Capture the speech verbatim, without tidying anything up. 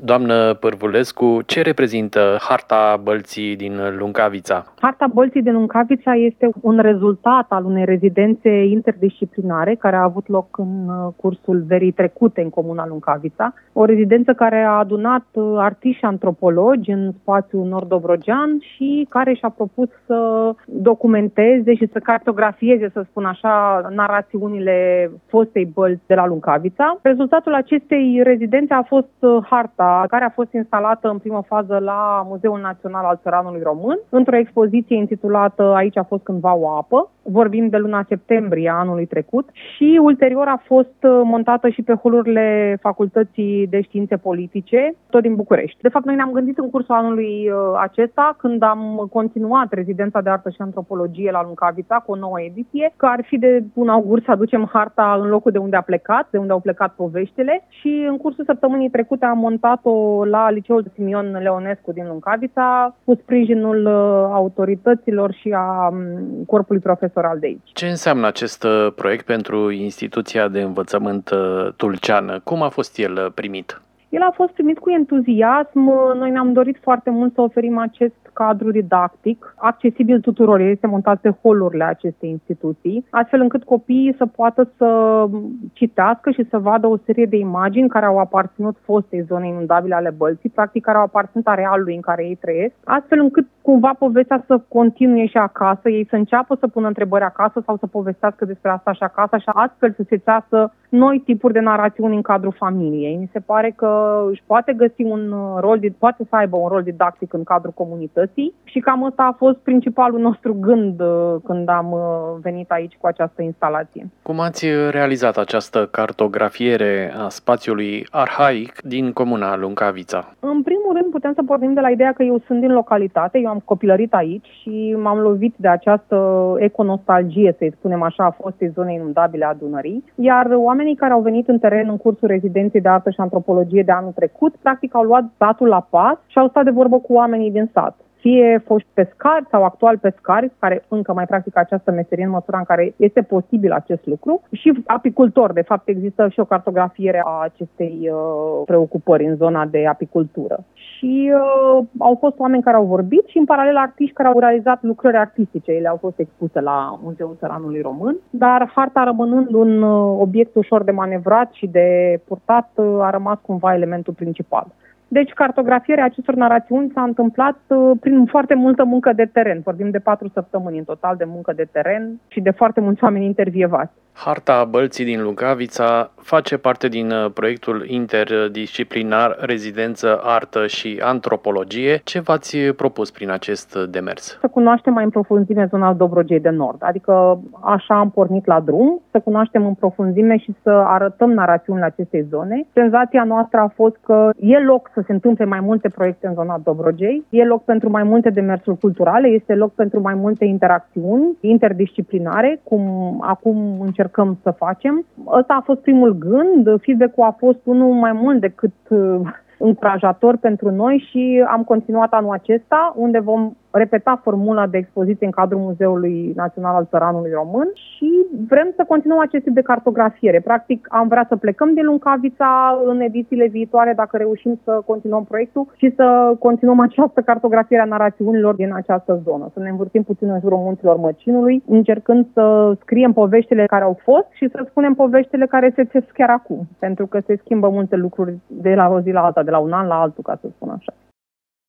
Doamnă Pârvulescu, ce reprezintă Harta Bălții din Luncavița? Harta Bălții din Luncavița este un rezultat al unei rezidențe interdisciplinare care a avut loc în cursul verii trecute în comuna Luncavița. O rezidență care a adunat artiști și antropologi în spațiul nord-dobrogean și care și-a propus să documenteze și să cartografieze, să spun așa, narațiunile fostei bălți de la Luncavița. Rezultatul acestei rezidențe a fost harta care a fost instalată în primă fază la Muzeul Național al Țăranului Român, într-o expoziție intitulată Aici a fost cândva o apă. Vorbim de luna septembrie a anului trecut și ulterior a fost montată și pe holurile Facultății de Științe Politice, tot din București. De fapt, noi ne-am gândit în cursul anului acesta, când am continuat rezidența de artă și antropologie la Luncavița cu o nouă ediție, că ar fi de bun augur să aducem harta în locul de unde a plecat, de unde au plecat poveștile, și în cursul săptămânii trecute am montat-o la Liceul Simion Leonescu din Luncavița, cu sprijinul autorităților și a corpului profesoral de aici. Ce înseamnă acest proiect pentru instituția de învățământ tulceană? Cum a fost el primit? El a fost primit cu entuziasm. Noi ne-am dorit foarte mult să oferim acest cadru didactic, accesibil tuturor. El este montat pe holurile acestei instituții, astfel încât copiii să poată să citească și să vadă o serie de imagini care au aparținut fostei zone inundabile ale Bălții, practic care au aparținut arealului în care ei trăiesc, astfel încât cumva povestea să continue și acasă, ei să înceapă să pună întrebări acasă sau să povestească despre asta și acasă, și astfel să se țeasă noi tipuri de narațiuni în cadrul familiei. Mi se pare că își poate găsi un rol, poate să aibă un rol didactic în cadrul comunității și cam ăsta a fost principalul nostru gând când am venit aici cu această instalație. Cum ați realizat această cartografiere a spațiului arhaic din comuna Luncavița? În primul rând putem să pornim de la ideea că eu sunt din localitate, eu am copilărit aici și m-am lovit de această econostalgie, să-i spunem așa, a fostei zone inundabile a Dunării, iar oamenii care au venit în teren în cursul rezidenței de artă și antropologie de anul trecut, practic au luat satul la pas și au stat de vorbă cu oamenii din sat. Fie foști pescari sau actuali pescari, care încă mai practică această meserie în măsura în care este posibil acest lucru, și apicultori. De fapt, există și o cartografiere a acestei uh, preocupări în zona de apicultură. Și uh, au fost oameni care au vorbit și, în paralel, artiști care au realizat lucrări artistice. Ele au fost expuse la Muzeul Țăranului Român, dar harta, rămânând un uh, obiect ușor de manevrat și de purtat, uh, a rămas cumva elementul principal. Deci, cartografierea acestor narațiuni s-a întâmplat uh, prin foarte multă muncă de teren. Vorbim de patru săptămâni în total de muncă de teren și de foarte mulți oameni intervievați. Harta Bălții din Luncavița face parte din proiectul interdisciplinar Rezidență Artă și Antropologie. Ce v-ați propus prin acest demers? Să cunoaștem mai în profunzime zona Dobrogei de Nord, adică așa am pornit la drum, să cunoaștem în profunzime și să arătăm narațiunile acestei zone. Senzația noastră a fost că e loc să se întâmple mai multe proiecte în zona Dobrogei, e loc pentru mai multe demersuri culturale, este loc pentru mai multe interacțiuni interdisciplinare, cum acum încercăm încercăm să facem. Ăsta a fost primul gând, feedback-ul a fost unul mai mult decât încurajator pentru noi și am continuat anul acesta, unde vom repeta formula de expoziție în cadrul Muzeului Național al Țăranului Român și vrem să continuăm acest tip de cartografiere. Practic, am vrea să plecăm din Luncavița în edițiile viitoare, dacă reușim să continuăm proiectul, și să continuăm această cartografiere a narațiunilor din această zonă. Să ne învârtim puțin în jurul munților Măcinului, încercând să scriem poveștile care au fost și să spunem poveștile care se țesc chiar acum, pentru că se schimbă multe lucruri de la o zi la alta, de la un an la altul, ca să spun așa.